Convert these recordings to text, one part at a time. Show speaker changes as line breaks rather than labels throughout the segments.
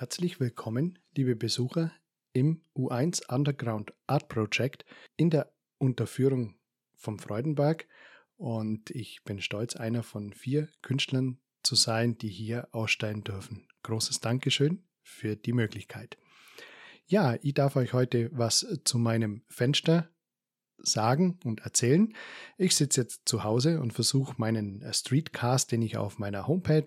Herzlich willkommen, liebe Besucher, im U1 Underground Art Project in der Unterführung vom Freudenberg. Und ich bin stolz, einer von 4 Künstlern zu sein, die hier ausstellen dürfen. Großes Dankeschön für die Möglichkeit. Ja, ich darf euch heute was zu meinem Fenster sagen und erzählen. Ich sitze jetzt zu Hause und versuche meinen Streetcast, den ich auf meiner Homepage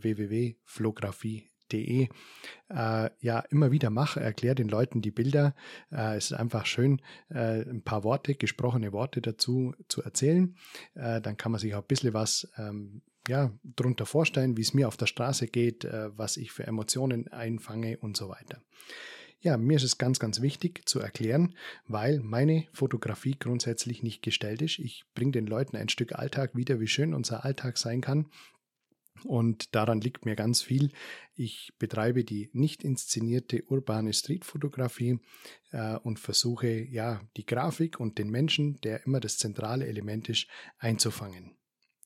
www.flographie.de immer wieder mache, erkläre den Leuten die Bilder. Es ist einfach schön, ein paar Worte, gesprochene Worte dazu zu erzählen. Dann kann man sich auch ein bisschen was drunter vorstellen, wie es mir auf der Straße geht, was ich für Emotionen einfange und so weiter. Ja, mir ist es ganz, ganz wichtig zu erklären, weil meine Fotografie grundsätzlich nicht gestellt ist. Ich bringe den Leuten ein Stück Alltag wieder, wie schön unser Alltag sein kann. Und daran liegt mir ganz viel. Ich betreibe die nicht inszenierte urbane Streetfotografie und versuche, die Grafik und den Menschen, der immer das zentrale Element ist, einzufangen.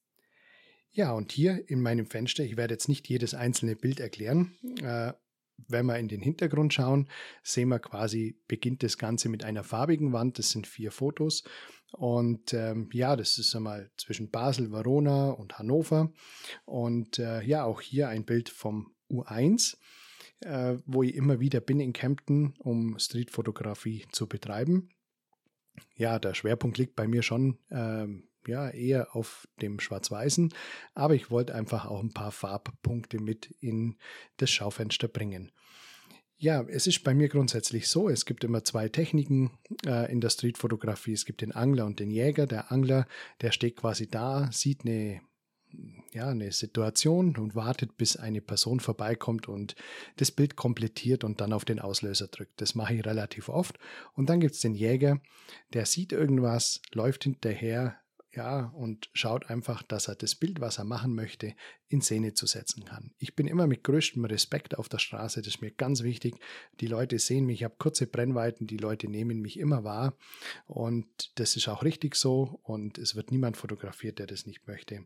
Ja, und hier in meinem Fenster, ich werde jetzt nicht jedes einzelne Bild erklären. Wenn wir in den Hintergrund schauen, sehen wir quasi, beginnt das Ganze mit einer farbigen Wand. Das sind 4 Fotos. Und das ist einmal zwischen Basel, Verona und Hannover. Und auch hier ein Bild vom U1, wo ich immer wieder bin in Kempten, um Streetfotografie zu betreiben. Ja, der Schwerpunkt liegt bei mir schon eher auf dem Schwarz-Weißen, aber ich wollte einfach auch ein paar Farbpunkte mit in das Schaufenster bringen. Ja, es ist bei mir grundsätzlich so, es gibt immer 2 Techniken in der Streetfotografie. Es gibt den Angler und den Jäger. Der Angler, der steht quasi da, sieht eine Situation und wartet, bis eine Person vorbeikommt und das Bild komplettiert und dann auf den Auslöser drückt. Das mache ich relativ oft. Und dann gibt es den Jäger, der sieht irgendwas, läuft hinterher, und schaut einfach, dass er das Bild, was er machen möchte, in Szene zu setzen kann. Ich bin immer mit größtem Respekt auf der Straße, das ist mir ganz wichtig. Die Leute sehen mich, ich habe kurze Brennweiten, die Leute nehmen mich immer wahr und das ist auch richtig so und es wird niemand fotografiert, der das nicht möchte.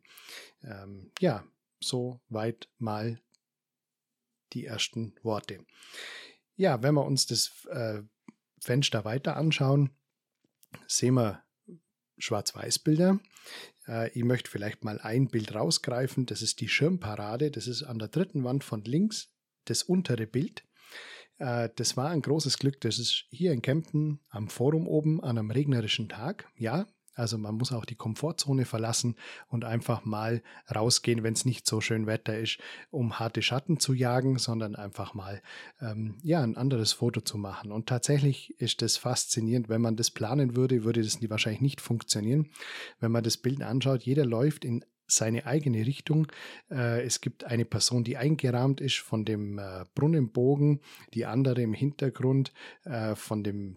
So weit mal die ersten Worte. Ja, wenn wir uns das Fenster weiter anschauen, sehen wir Schwarz-Weiß-Bilder. Ich möchte vielleicht mal ein Bild rausgreifen. Das ist die Schirmparade. Das ist an der 3. Wand von links das untere Bild. Das war ein großes Glück. Das ist hier in Kempten am Forum oben an einem regnerischen Tag. Ja, also man muss auch die Komfortzone verlassen und einfach mal rausgehen, wenn es nicht so schön Wetter ist, um harte Schatten zu jagen, sondern einfach mal ein anderes Foto zu machen. Und tatsächlich ist das faszinierend. Wenn man das planen würde, würde das wahrscheinlich nicht funktionieren. Wenn man das Bild anschaut, jeder läuft in seine eigene Richtung. Es gibt eine Person, die eingerahmt ist von dem Brunnenbogen, die andere im Hintergrund von dem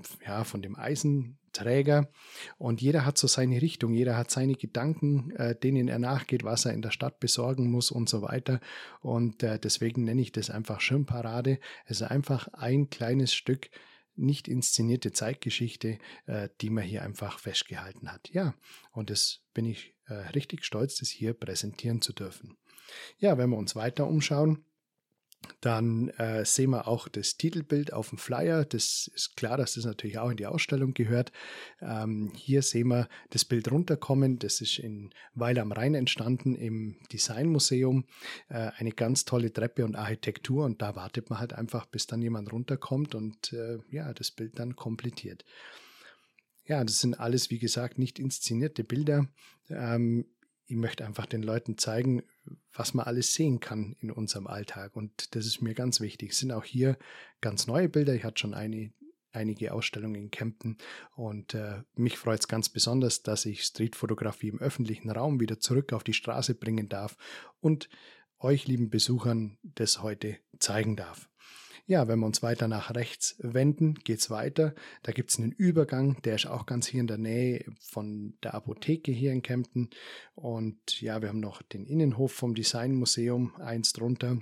Eisenträger und jeder hat so seine Richtung, jeder hat seine Gedanken, denen er nachgeht, was er in der Stadt besorgen muss und so weiter und deswegen nenne ich das einfach Schirmparade. Es ist einfach ein kleines Stück nicht inszenierte Zeitgeschichte, die man hier einfach festgehalten hat. Ja, und das bin ich richtig stolz, das hier präsentieren zu dürfen. Ja, wenn wir uns weiter umschauen, dann sehen wir auch das Titelbild auf dem Flyer. Das ist klar, dass das natürlich auch in die Ausstellung gehört. Hier sehen wir das Bild runterkommen. Das ist in Weil am Rhein entstanden im Designmuseum. Eine ganz tolle Treppe und Architektur. Und da wartet man halt einfach, bis dann jemand runterkommt und das Bild dann komplettiert. Ja, das sind alles, wie gesagt, nicht inszenierte Bilder. Ich möchte einfach den Leuten zeigen, was man alles sehen kann in unserem Alltag. Und das ist mir ganz wichtig. Es sind auch hier ganz neue Bilder. Ich hatte schon einige Ausstellungen in Kempten. Und mich freut es ganz besonders, dass ich Streetfotografie im öffentlichen Raum wieder zurück auf die Straße bringen darf und euch, lieben Besuchern, das heute zeigen darf. Ja, wenn wir uns weiter nach rechts wenden, geht's weiter. Da gibt's einen Übergang, der ist auch ganz hier in der Nähe von der Apotheke hier in Kempten. Und ja, wir haben noch den Innenhof vom Designmuseum, eins drunter.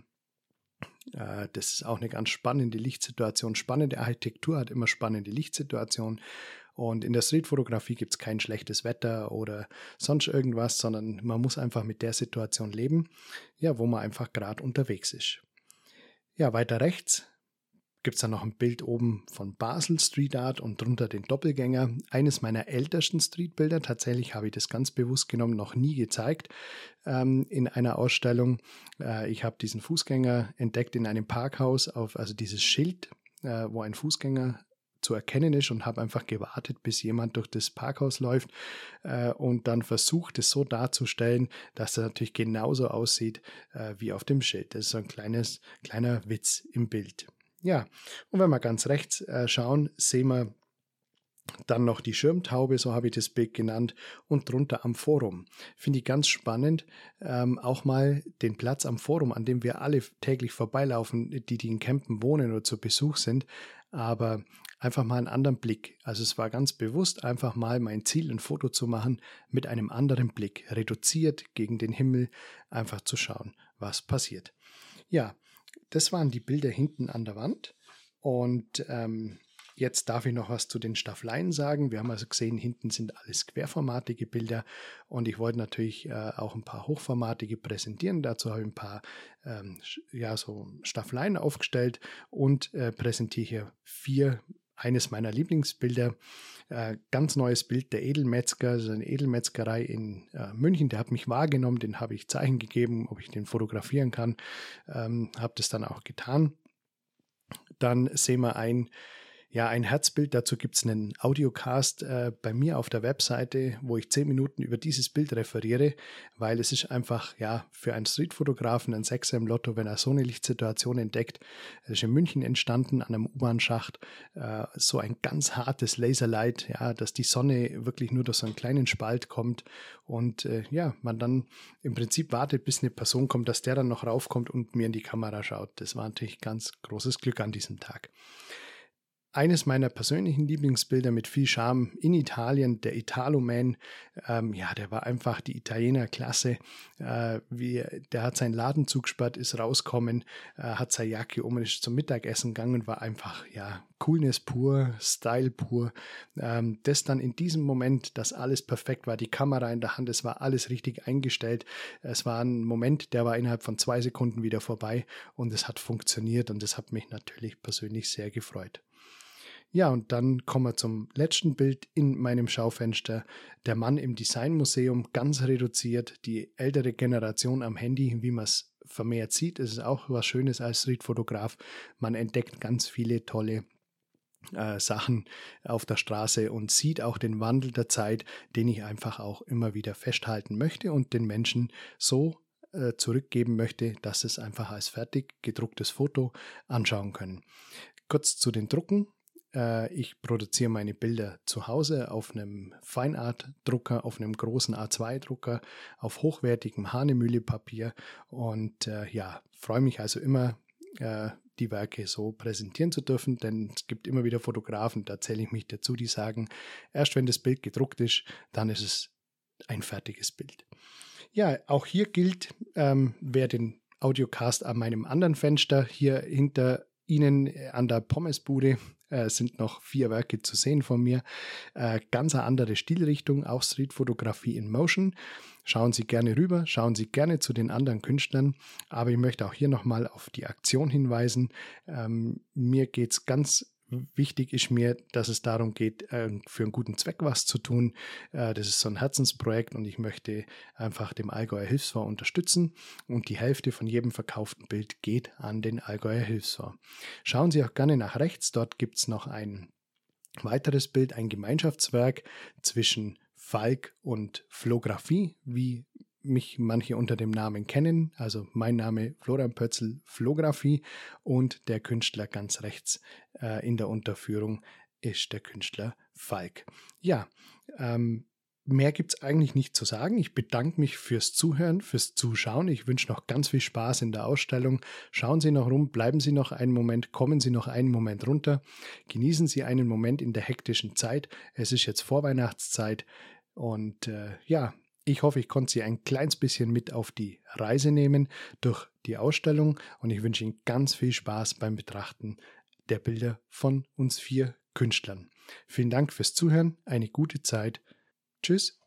Das ist auch eine ganz spannende Lichtsituation. Spannende Architektur hat immer spannende Lichtsituationen. Und in der Streetfotografie gibt's kein schlechtes Wetter oder sonst irgendwas, sondern man muss einfach mit der Situation leben, ja, wo man einfach gerade unterwegs ist. Ja, weiter rechts gibt es dann noch ein Bild oben von Basel Street Art und drunter den Doppelgänger. Eines meiner ältesten Streetbilder. Tatsächlich habe ich das ganz bewusst genommen, noch nie gezeigt in einer Ausstellung. Ich habe diesen Fußgänger entdeckt in einem Parkhaus, also dieses Schild, wo ein Fußgänger zu erkennen ist, und habe einfach gewartet, bis jemand durch das Parkhaus läuft und dann versucht, es so darzustellen, dass er natürlich genauso aussieht wie auf dem Schild. Das ist so ein kleiner Witz im Bild. Ja, und wenn wir ganz rechts schauen, sehen wir dann noch die Schirmtaube, so habe ich das Bild genannt, und drunter am Forum. Finde ich ganz spannend, auch mal den Platz am Forum, an dem wir alle täglich vorbeilaufen, die in Kempen wohnen oder zu Besuch sind, aber einfach mal einen anderen Blick. Also es war ganz bewusst einfach mal mein Ziel, ein Foto zu machen mit einem anderen Blick, reduziert gegen den Himmel, einfach zu schauen, was passiert. Ja, das waren die Bilder hinten an der Wand, und jetzt darf ich noch was zu den Staffeleien sagen. Wir haben also gesehen, hinten sind alles querformatige Bilder, und ich wollte natürlich auch ein paar hochformatige präsentieren. Dazu habe ich ein paar so Staffeleien aufgestellt und präsentiere hier eines meiner Lieblingsbilder. Ganz neues Bild, der Edelmetzger, das ist eine Edelmetzgerei in München. Der hat mich wahrgenommen, den habe ich Zeichen gegeben, ob ich den fotografieren kann. Habe das dann auch getan. Dann sehen wir ein Herzbild. Dazu gibt es einen Audiocast bei mir auf der Webseite, wo ich 10 Minuten über dieses Bild referiere, weil es ist einfach für einen Streetfotografen ein Sechser im Lotto, wenn er so eine Lichtsituation entdeckt. Es ist in München entstanden, an einem U-Bahn-Schacht, so ein ganz hartes Laserlight, dass die Sonne wirklich nur durch so einen kleinen Spalt kommt und man dann im Prinzip wartet, bis eine Person kommt, dass der dann noch raufkommt und mir in die Kamera schaut. Das war natürlich ganz großes Glück an diesem Tag. Eines meiner persönlichen Lieblingsbilder mit viel Charme in Italien, der Italo-Man, der war einfach die Italiener-Klasse. Der hat seinen Laden zugesperrt, ist rausgekommen, hat seine Jacke um und ist zum Mittagessen gegangen, war einfach, Coolness pur, Style pur. Das dann in diesem Moment, dass alles perfekt war, die Kamera in der Hand, es war alles richtig eingestellt. Es war ein Moment, der war innerhalb von 2 Sekunden wieder vorbei, und es hat funktioniert, und das hat mich natürlich persönlich sehr gefreut. Ja, und dann kommen wir zum letzten Bild in meinem Schaufenster. Der Mann im Designmuseum, ganz reduziert, die ältere Generation am Handy, wie man es vermehrt sieht. Es ist auch was Schönes als Streetfotograf. Man entdeckt ganz viele tolle Sachen auf der Straße und sieht auch den Wandel der Zeit, den ich einfach auch immer wieder festhalten möchte und den Menschen so zurückgeben möchte, dass es einfach als fertig gedrucktes Foto anschauen können. Kurz zu den Drucken. Ich produziere meine Bilder zu Hause auf einem Fine Art Drucker, auf einem großen A2-Drucker, auf hochwertigem Hahnemühle-Papier, und freue mich also immer, die Werke so präsentieren zu dürfen, denn es gibt immer wieder Fotografen, da zähle ich mich dazu, die sagen, erst wenn das Bild gedruckt ist, dann ist es ein fertiges Bild. Ja, auch hier gilt, wer den Audiocast an meinem anderen Fenster hier hinter Ihnen an der Pommesbude sind noch 4 Werke zu sehen von mir. Ganz eine andere Stilrichtung, auch Streetfotografie in Motion. Schauen Sie gerne rüber, schauen Sie gerne zu den anderen Künstlern. Aber ich möchte auch hier nochmal auf die Aktion hinweisen. Mir geht es ganz wichtig ist mir, dass es darum geht, für einen guten Zweck was zu tun. Das ist so ein Herzensprojekt, und ich möchte einfach dem Allgäuer Hilfsfonds unterstützen, und die Hälfte von jedem verkauften Bild geht an den Allgäuer Hilfsfonds. Schauen Sie auch gerne nach rechts, dort gibt es noch ein weiteres Bild, ein Gemeinschaftswerk zwischen Falk und Flographie, wie mich manche unter dem Namen kennen, also mein Name Florian Pötzl, Flographie, und der Künstler ganz rechts in der Unterführung ist der Künstler Falk. Ja, mehr gibt es eigentlich nicht zu sagen. Ich bedanke mich fürs Zuhören, fürs Zuschauen. Ich wünsche noch ganz viel Spaß in der Ausstellung. Schauen Sie noch rum, bleiben Sie noch einen Moment, kommen Sie noch einen Moment runter. Genießen Sie einen Moment in der hektischen Zeit. Es ist jetzt Vorweihnachtszeit, und ich hoffe, ich konnte Sie ein kleines bisschen mit auf die Reise nehmen durch die Ausstellung, und ich wünsche Ihnen ganz viel Spaß beim Betrachten der Bilder von uns 4 Künstlern. Vielen Dank fürs Zuhören, eine gute Zeit. Tschüss.